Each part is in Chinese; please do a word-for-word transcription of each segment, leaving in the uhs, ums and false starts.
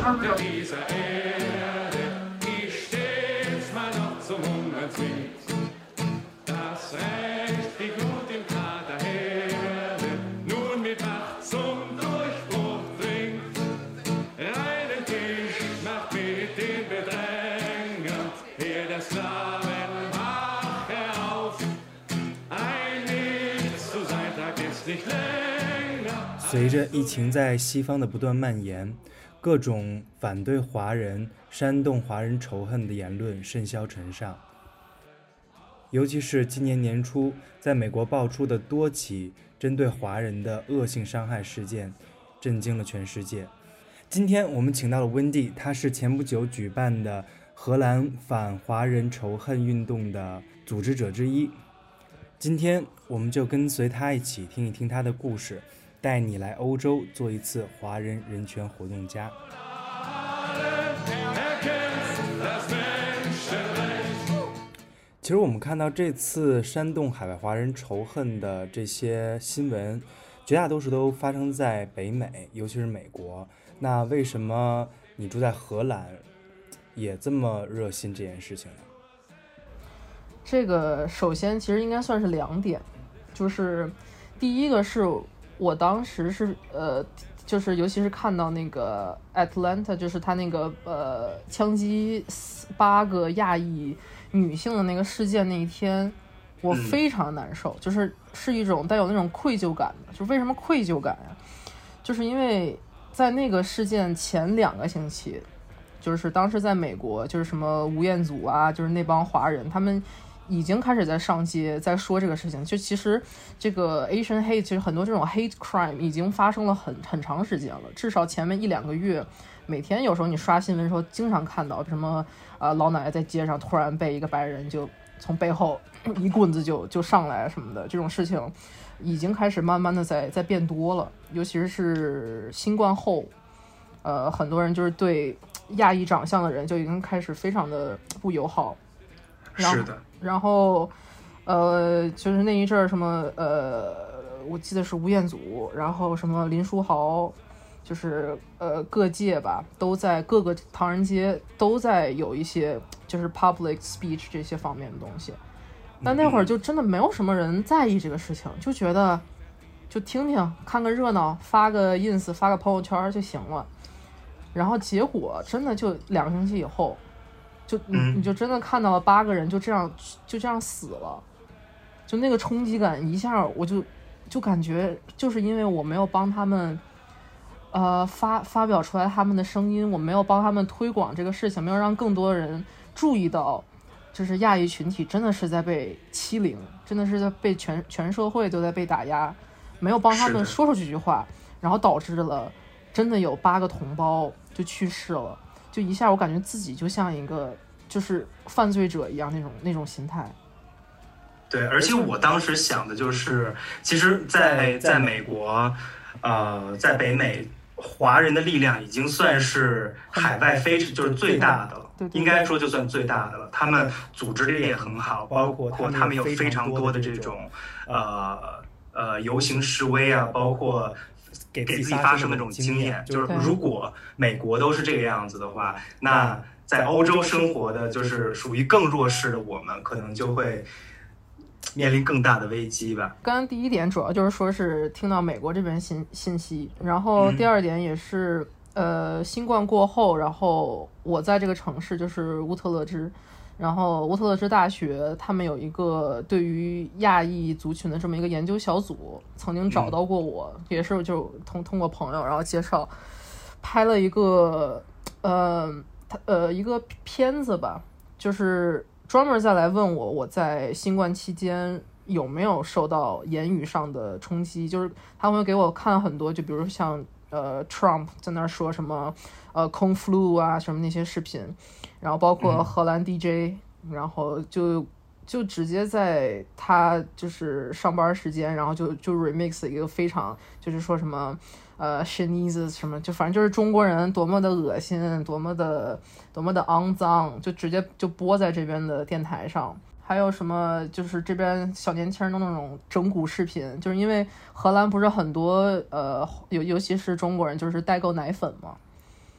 der dieser Erde, die stets mal noch zum Hungern zwingt. Das Recht, die Glut im Krater Herde, nun mit Macht zum Durchbruch dringt. Reinen Tisch macht mit den Bedrängern, hier der Sklaven wach herauf. Ein Nichts zu sein, Tag ist nicht länger. 随着疫情在西方的不断蔓延，各种反对华人、煽动华人仇恨的言论甚嚣尘上。尤其是今年年初在美国爆出的多起针对华人的恶性伤害事件，震惊了全世界。今天我们请到了温蒂，他是前不久举办的荷兰反华人仇恨运动的组织者之一。今天我们就跟随他一起听一听他的故事，带你来欧洲做一次华人人权活动家。其实我们看到这次煽动海外华人仇恨的这些新闻，绝大多数都发生在北美，尤其是美国。那为什么你住在荷兰也这么热心这件事情呢？ 这个首先其实应该算是两点，就是第一个是我当时是呃，就是尤其是看到那个 Atlanta， 就是他那个呃枪击八个亚裔女性的那个事件那一天，我非常难受，嗯、就是是一种带有那种愧疚感的。就是为什么愧疚感呀？就是因为在那个事件前两个星期，就是当时在美国，就是什么吴彦祖啊，就是那帮华人，他们已经开始在上街在说这个事情。就其实这个 Asian hate， 其实很多这种 hate crime 已经发生了很很长时间了，至少前面一两个月，每天有时候你刷新闻的时候经常看到什么呃老奶奶在街上突然被一个白人就从背后一棍子就就上来什么的，这种事情已经开始慢慢的在在变多了。尤其是新冠后，呃很多人就是对亚裔长相的人就已经开始非常的不友好。 是的。 然后呃就是那一阵儿什么呃我记得是吴彦祖，然后什么林书豪，就是呃各界吧都在各个唐人街都在有一些就是 public speech 这些方面的东西。但那会儿就真的没有什么人在意这个事情，就觉得就听听看个热闹，发个 ins 发个朋友圈就行了。然后结果真的就两个星期以后，就你你就真的看到了八个人就这样就这样死了，就那个冲击感一下，我就就感觉就是因为我没有帮他们呃发发表出来他们的声音，我没有帮他们推广这个事情，没有让更多人注意到，就是亚裔群体真的是在被欺凌，真的是在被全全社会都在被打压，没有帮他们说出这句话，然后导致了真的有八个同胞就去世了。就一下我感觉自己就像一个就是犯罪者一样那种那种心态。 对，而且我当时想的就是其实在在美国呃在北美华人的力量已经算是海外非就是最大的了， 对对对， 应该说就算最大的了。他们组织力也很好，包括他们有非常多的这种呃呃游行示威啊，包括给自己发声的这种经验。就是如果美国都是这个样子的话，那在欧洲生活的就是属于更弱势的我们，可能就会面临更大的危机吧。 刚刚第一点主要就是说是听到美国这边信信息，然后第二点也是、嗯、呃新冠过后，然后我在这个城市就是乌特勒支，然后乌特勒支大学他们有一个对于亚裔族群的这么一个研究小组，曾经找到过我、嗯、也是就通通过朋友然后介绍拍了一个呃呃一个片子吧，就是专门再来问我我在新冠期间有没有受到言语上的冲击，就是他会给我看很多，就比如像呃 Trump 在那说什么呃空 flu 啊什么那些视频，然后包括荷兰 D J、嗯、然后就就直接在他就是上班时间，然后就就 remix 一个非常就是说什么呃 Chinese 什么，就反正就是中国人多么的恶心，多么的多么的肮脏，就直接就播在这边的电台上。还有什么就是这边小年轻的那种整蛊视频，就是因为荷兰不是很多呃尤尤其是中国人就是代购奶粉嘛，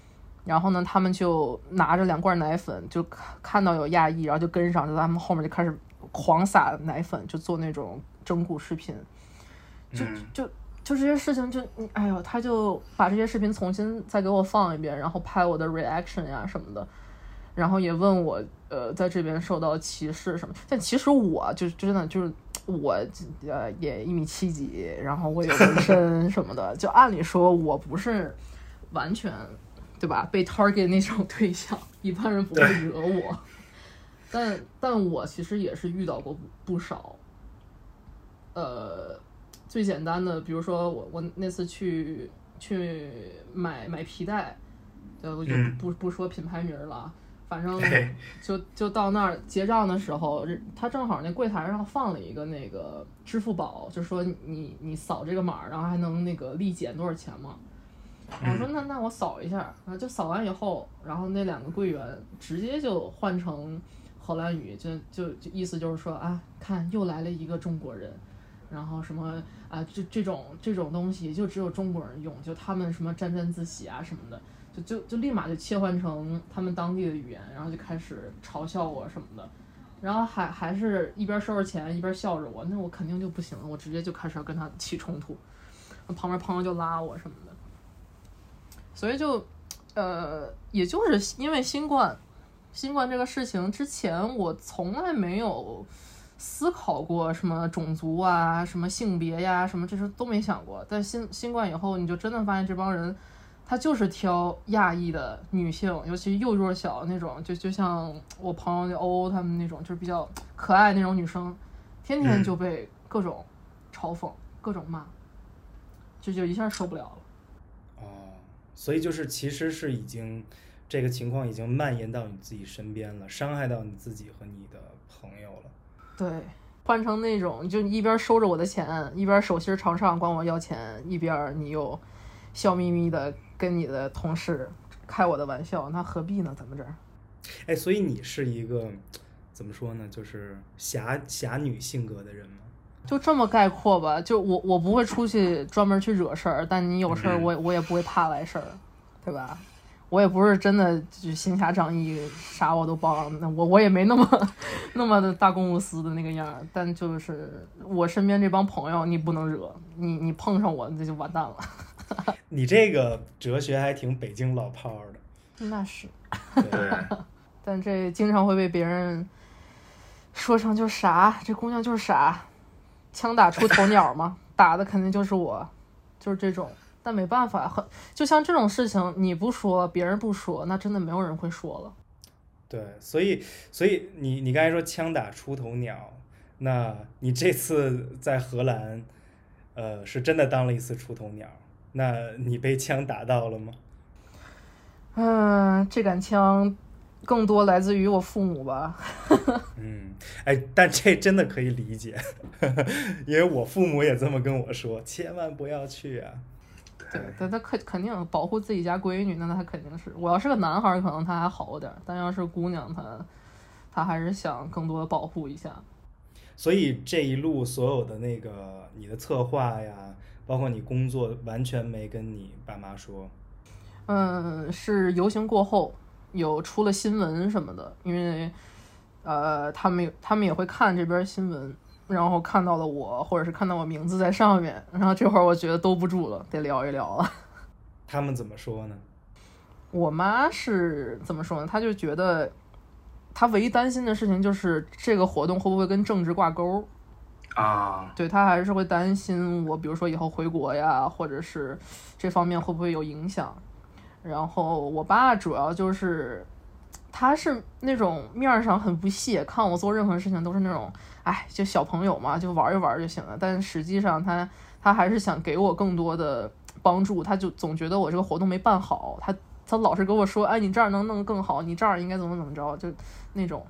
然后呢，他们就拿着两罐奶粉，就看到有亚裔，然后就跟上，就在他们后面就开始狂撒奶粉，就做那种整蛊视频，就就就这些事情就，哎呦，他就把这些视频重新再给我放一遍，然后拍我的 reaction 呀什么的，然后也问我，呃，在这边受到歧视什么，但其实我就真的就是我，呃，也一米七几，然后我有纹身什么的，就按理说我不是完全。对吧？被 target 那种对象，一般人不会惹我，但但我其实也是遇到过不少。呃，最简单的，比如说我我那次去去买买皮带，呃，我就不不说品牌名了，反正就就到那儿结账的时候，他正好那柜台上放了一个那个支付宝，就说你你扫这个码，然后还能那个立减多少钱嘛。我说那那我扫一下，然后就扫完以后，然后那两个柜员直接就换成荷兰语，就就就意思就是说啊，看又来了一个中国人，然后什么啊这这种这种东西就只有中国人用，就他们什么沾沾自喜啊什么的，就就就立马就切换成他们当地的语言，然后就开始嘲笑我什么的，然后还还是一边收着钱一边笑着我，那我肯定就不行了，我直接就开始要跟他起冲突，旁边朋友就拉我什么的。所以就，呃，也就是因为新冠，新冠这个事情之前，我从来没有思考过什么种族啊、什么性别呀、什么这些都没想过。但新新冠以后，你就真的发现这帮人，他就是挑亚裔的女性，尤其又弱小那种，就就像我朋友欧欧他们那种，就是比较可爱那种女生，天天就被各种嘲讽、各种骂，这就一下受不了了。 所以就是其实是已经这个情况已经蔓延到你自己身边了，伤害到你自己和你的朋友了。 对，换成那种就一边收着我的钱，一边手心朝上管我要钱，一边你又笑眯眯的跟你的同事开我的玩笑，那何必呢？咱们这儿。 哎，所以你是一个怎么说呢，就是侠侠女性格的人吗？ 就这么概括吧，就我我不会出去专门去惹事儿，但你有事儿我我也不会怕来事儿，对吧？我也不是真的就行侠仗义，啥我都帮，那我我也没那么那么的大公无私的那个样儿，但就是我身边这帮朋友，你不能惹，你你碰上我这就完蛋了。 你这个哲学还挺北京老炮儿的。 那是。 对。 但这经常会被别人说成就傻，这姑娘就是傻。枪打出头鸟嘛，打的肯定就是我，就是这种。但没办法，很就像这种事情，你不说，别人不说，那真的没有人会说了。 对，所以所以你你刚才说枪打出头鸟，那你这次在荷兰，呃，是真的当了一次出头鸟，那你被枪打到了吗？ 嗯，这杆枪更多来自于我父母吧。 嗯，哎，但这真的可以理解，因为我父母也这么跟我说，千万不要去啊。 对，但他肯肯定保护自己家闺女，那他肯定是。我要是个男孩，可能他还好点，但要是姑娘，他他还是想更多的保护一下。 所以这一路所有的那个你的策划呀，包括你工作，完全没跟你爸妈说。 嗯，是游行过后有出了新闻什么的，因为呃，他们他们也会看这边新闻，然后看到了我，或者是看到我名字在上面，然后这会儿我觉得兜不住了，得聊一聊了。 他们怎么说呢？ 我妈是怎么说呢？她就觉得她唯一担心的事情就是这个活动会不会跟政治挂钩啊？ 对，她还是会担心我，比如说以后回国呀，或者是这方面会不会有影响。然后我爸主要就是他是那种面上很不屑，看我做任何事情都是那种哎就小朋友嘛，就玩一玩就行了，但实际上他他还是想给我更多的帮助，他就总觉得我这个活动没办好，他他老是跟我说，哎你这儿能弄得更好，你这儿应该怎么怎么着，就那种。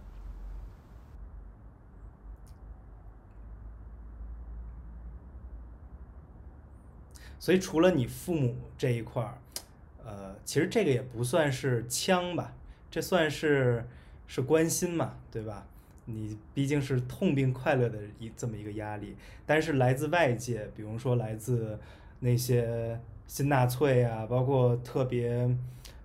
所以除了你父母这一块儿，呃，其实这个也不算是枪吧，这算是是关心嘛，对吧？你毕竟是痛并快乐的一这么一个压力，但是来自外界，比如说来自那些新纳粹啊，包括特别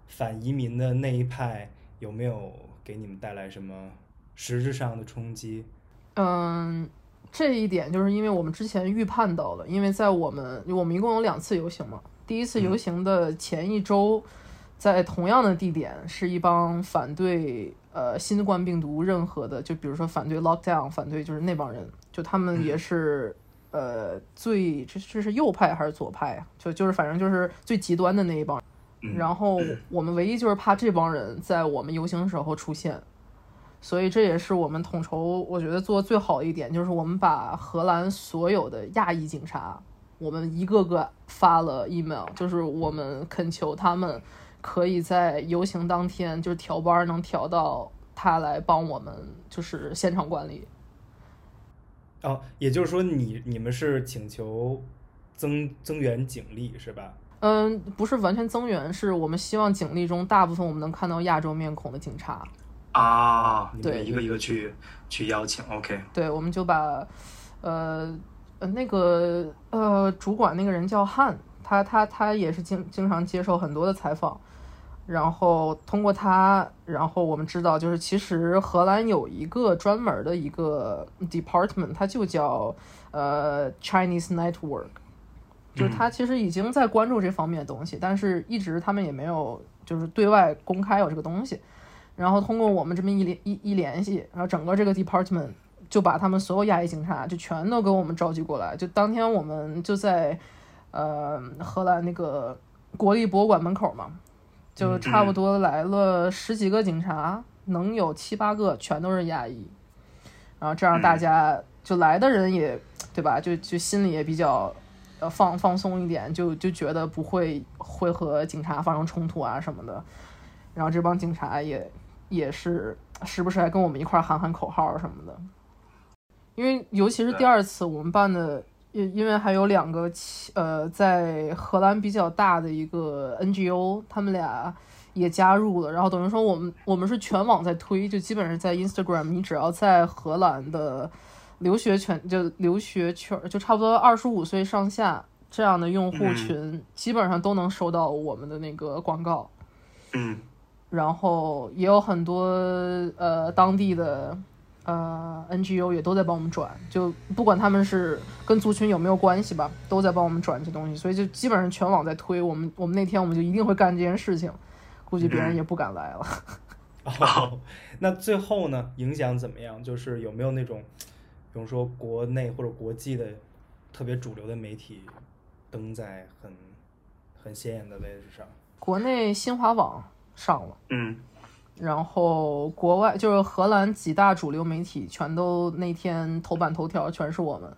反移民的那一派有没有给你们带来什么实质上的冲击？ 嗯，这一点就是因为我们之前预判到了，因为在我们我们一共有两次游行嘛，第一次游行的前一周，在同样的地点是一帮反对呃新冠病毒任何的，就比如说反对 lockdown， 反对就是那帮人，就他们也是呃最这这是右派还是左派啊？就就是反正就是最极端的那一帮人。然后我们唯一就是怕这帮人在我们游行的时候出现。所以这也是我们统筹我觉得做最好的一点，就是我们把荷兰所有的亚裔警察，我们一个个发了 email， 就是我们恳求他们可以在游行当天就是调班能调到他来帮我们就是现场管理。 哦，也就是说你你们是请求增增援警力是吧？ 嗯，不是完全增援，是我们希望警力中大部分我们能看到亚洲面孔的警察。 啊，你对， 们一个一个去去邀请 ，OK。 对，我们就把，呃呃那个呃主管那个人叫汉，他他他也是经经常接受很多的采访，然后通过他，然后我们知道就是其实荷兰有一个专门的一个 department， 它就叫呃 Chinese Network， 就是他其实已经在关注这方面的东西，但是一直他们也没有就是对外公开有这个东西。然后通过我们这么一联一一联系，然后整个这个 department 就把他们所有亚裔警察就全都给我们召集过来。就当天我们就在呃荷兰那个国立博物馆门口嘛，就差不多来了十几个警察，能有七八个全都是亚裔。然后这样大家就来的人也对吧，就就心里也比较呃放放松一点，就就觉得不会会和警察发生冲突啊什么的。然后这帮警察也也是时不时还跟我们一块喊喊口号什么的，因为尤其是第二次我们办的，因为还有两个呃在荷兰比较大的一个 N G O， 他们俩也加入了，然后等于说我们我们是全网在推，就基本上在 Instagram， 你只要在荷兰的留学圈就留学圈就差不多二十五岁上下这样的用户群，嗯、基本上都能收到我们的那个广告。 嗯。 然后也有很多呃当地的呃 N G O 也都在帮我们转，就不管他们是跟族群有没有关系吧，都在帮我们转这东西，所以就基本上全网在推我们。我们那天我们就一定会干这件事情，估计别人也不敢来了。 嗯、哦，那最后呢，影响怎么样？就是有没有那种，比如说国内或者国际的特别主流的媒体登在很很显眼的位置上？ 国内新华网上了， 嗯， 然后国外就是荷兰几大主流媒体全都那天头版头条全是我们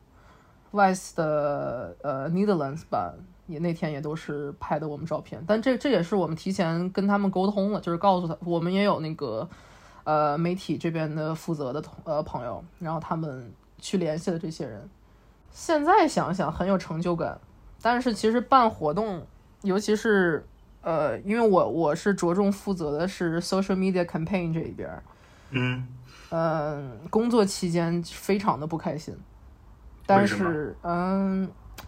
Vice 的呃 Netherlands 版也那天也都是拍的我们照片，但这这也是我们提前跟他们沟通了，就是告诉他我们也有那个呃媒体这边的负责的呃朋友，然后他们去联系了这些人。现在想想很有成就感，但是其实办活动，尤其是呃，因为我我是着重负责的是 social media campaign 这一边， 嗯， 呃，工作期间非常的不开心，但是嗯，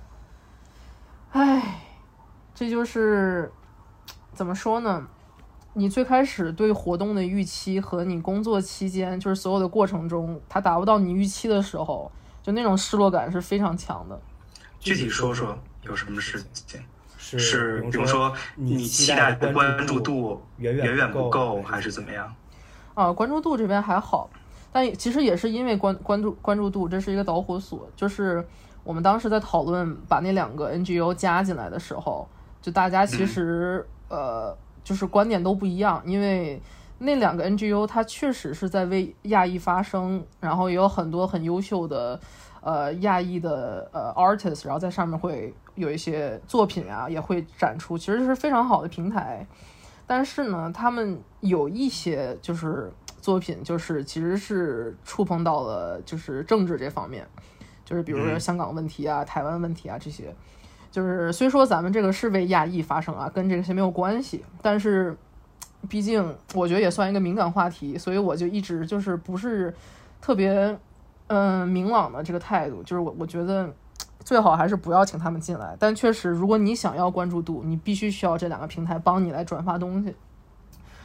唉，这就是怎么说呢？你最开始对活动的预期和你工作期间就是所有的过程中，它达不到你预期的时候，就那种失落感是非常强的。 具体说说有什么事情？ 是, 是比如说你期待的关注度远远不够，还是怎么样？ 啊，关注度这边还好，但其实也是因为关关注关注度，这是一个导火索。就是我们当时在讨论把那两个 N G O 加进来的时候，就大家其实、嗯、呃就是观点都不一样，因为那两个 N G O 它确实是在为亚裔发声，然后也有很多很优秀的呃亚裔的呃 artist， 然后在上面会有一些作品啊也会展出，其实是非常好的平台。但是呢，他们有一些就是作品就是其实是触碰到了就是政治这方面，就是比如说香港问题啊、台湾问题啊这些，就是虽说咱们这个是为亚裔发声啊，跟这些没有关系，但是毕竟我觉得也算一个敏感话题，所以我就一直就是不是特别嗯、呃、明朗的这个态度，就是我我觉得最好还是不要请他们进来。但确实如果你想要关注度，你必须需要这两个平台帮你来转发东西。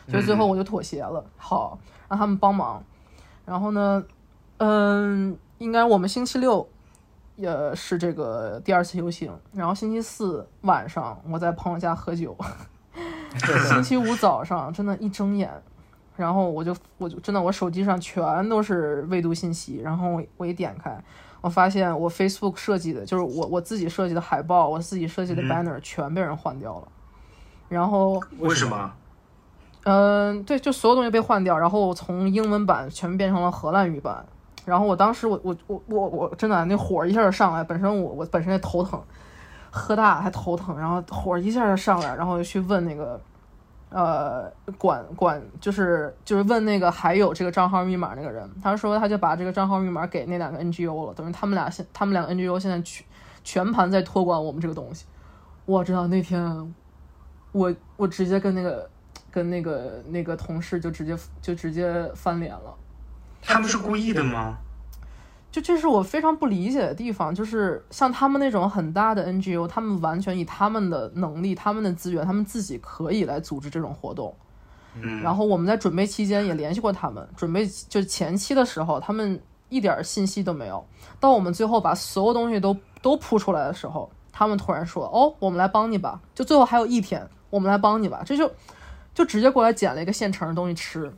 所以最后我就妥协了，好让他们帮忙。然后呢，嗯，应该我们星期六也是这个第二次游行，然后星期四晚上我在朋友家喝酒，星期五早上真的，一睁眼，然后我就我就真的我手机上全都是未读信息，然后我我一点开，我发现我 Facebook 设计的就是我我自己设计的海报，我自己设计的 banner 全被人换掉了。然后为什么？ 嗯，对，就所有东西被换掉，然后从英文版全变成了荷兰语版。然后我当时我我我我我真的那火一下就上来，本身我我本身也头疼，喝大还头疼，然后火一下就上来，然后就去问那个呃管管就是就是问那个还有这个账号密码那个人，他说他就把这个账号密码给那两个 N G O 了，等于他们俩现他们两个 N G O 现在全全盘在托管我们这个东西。我知道那天我我直接跟那个跟那个那个同事就直接就直接翻脸了。 他们是故意的吗？ 就这是我非常不理解的地方，就是像他们那种很大的 N G O， 他们完全以他们的能力、他们的资源，他们自己可以来组织这种活动。 嗯， 然后我们在准备期间也联系过他们，准备就前期的时候，他们一点信息都没有。到我们最后把所有东西都都铺出来的时候，他们突然说：“哦，我们来帮你吧。”就最后还有一天，我们来帮你吧，这就就直接过来捡了一个现成的东西吃。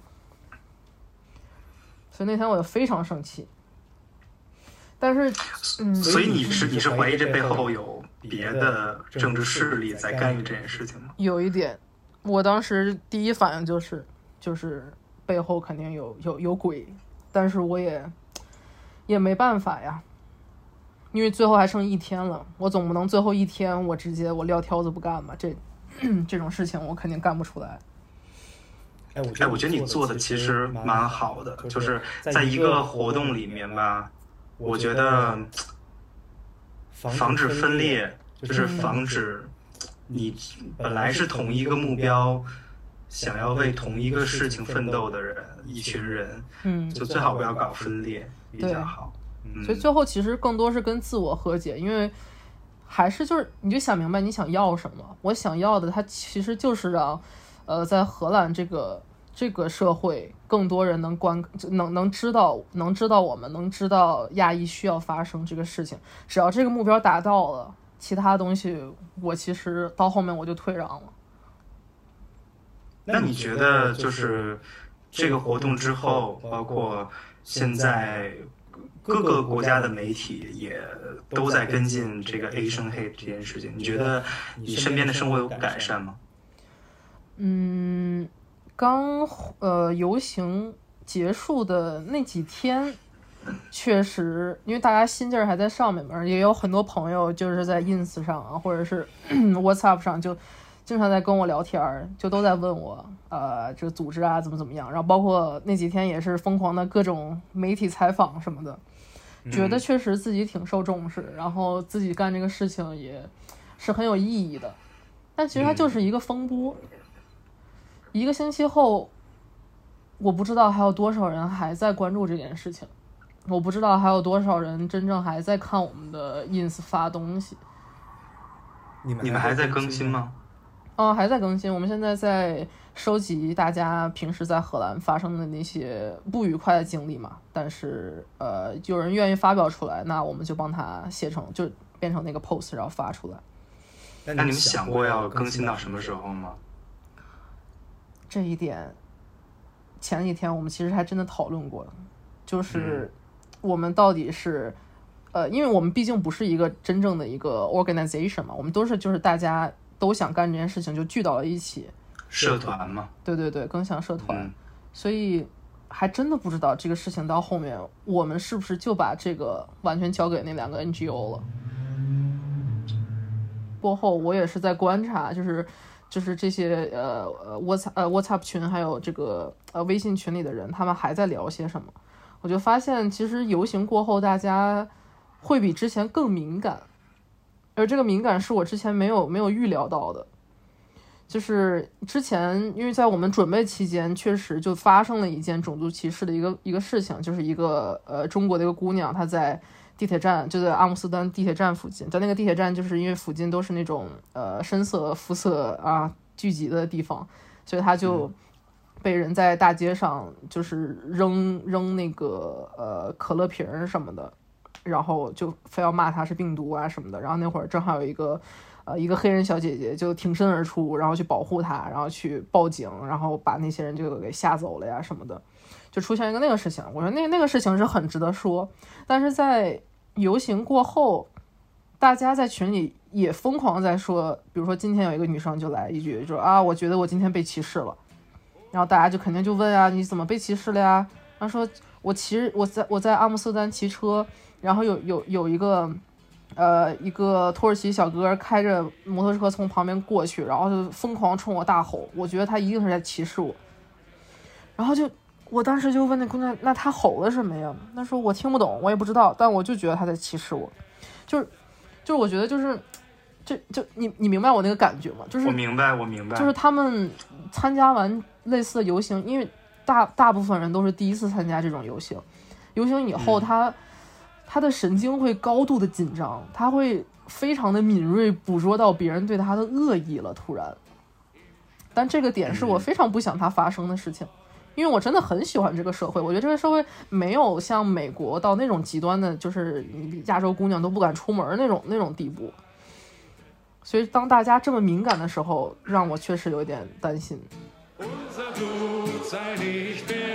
所以那天我就非常生气。但是，嗯， 所以你是你是怀疑这背后有别的政治势力在干预这件事情吗？ 有一点，我当时第一反应就是就是背后肯定有有有鬼，但是我也也没办法呀，因为最后还剩一天了，我总不能最后一天我直接我撂挑子不干吧？这这种事情我肯定干不出来。 哎，我觉得你做的其实蛮好的，就是在一个活动里面吧。我觉得防止分裂，就是防止你本来是同一个目标，想要为同一个事情奋斗的人，一群人， 嗯， 就最好不要搞分裂，比较好。嗯， 所以最后其实更多是跟自我和解，因为还是就是你就想明白你想要什么。我想要的，它其实就是让，呃，在荷兰这个。这个社会更多人能关能能知道能知道我们能知道亚裔需要发生这个事情，只要这个目标达到了，其他东西我其实到后面我就退让了。 那你觉得就是这个活动之后，包括现在各个国家的媒体也都在跟进这个 Asian hate 这件事情，你觉得你身边的生活有改善吗？ 嗯。刚呃游行结束的那几天，确实因为大家心劲儿还在上面嘛，也有很多朋友就是在 ins 上啊，或者是 whatsapp 上就经常在跟我聊天，就都在问我呃这个组织啊怎么怎么样，然后包括那几天也是疯狂的各种媒体采访什么的，觉得确实自己挺受重视，然后自己干这个事情也是很有意义的，但其实它就是一个风波。一个星期后，我不知道还有多少人还在关注这件事情，我不知道还有多少人真正还在看我们的 ins 发东西。 你们你们还在更新吗？ 哦，还在更新。我们现在在收集大家平时在荷兰发生的那些不愉快的经历嘛，但是呃，有人愿意发表出来，那我们就帮他写成，就变成那个 post 然后发出来。 那你们想过要更新到什么时候吗？ 这一点前几天我们其实还真的讨论过，就是我们到底是呃因为我们毕竟不是一个真正的一个 organization 嘛，我们都是就是大家都想干这件事情就聚到了一起， 社团嘛， 对对对，更像社团、 嗯、 所以还真的不知道这个事情到后面我们是不是就把这个完全交给那两个 N G O 了。过后我也是在观察，就是就是这些呃呃 WhatsApp 呃 WhatsApp 群还有这个呃微信群里的人，他们还在聊些什么？我就发现，其实游行过后，大家会比之前更敏感，而这个敏感是我之前没有没有预料到的。就是之前因为在我们准备期间，确实就发生了一件种族歧视的一个一个事情，就是一个呃中国的一个姑娘，她在地铁站，就在阿姆斯特丹地铁站附近，在那个地铁站，就是因为附近都是那种呃深色肤色啊聚集的地方，所以他就被人在大街上就是扔扔那个呃可乐瓶什么的，然后就非要骂他是病毒啊什么的。然后那会儿正好有一个呃一个黑人小姐姐就挺身而出，然后去保护他，然后去报警，然后把那些人就给吓走了呀什么的，就出现一个那个事情。我说那那个事情是很值得说，但是在游行过后，大家在群里也疯狂在说，比如说今天有一个女生就来一句，就说啊，我觉得我今天被歧视了。然后大家就肯定就问啊，你怎么被歧视了呀？然后说我骑我在我在阿姆斯特丹骑车，然后有有有一个呃一个土耳其小哥开着摩托车从旁边过去，然后就疯狂冲我大吼，我觉得他一定是在歧视我。然后就我当时就问那姑娘，那他吼了什么呀？他说我听不懂，我也不知道，但我就觉得他在歧视我。就是就是我觉得就是就就你你明白我那个感觉吗？就是我明白我明白， 就是他们参加完类似的游行，因为大大部分人都是第一次参加这种游行，游行以后他、嗯、他的神经会高度的紧张，他会非常的敏锐捕捉到别人对他的恶意了，突然。但这个点是我非常不想它发生的事情，因为我真的很喜欢这个社会，我觉得这个社会没有像美国到那种极端的，就是亚洲姑娘都不敢出门那种那种地步。所以当大家这么敏感的时候，让我确实有点担心。 Unser Blut sei nicht mehr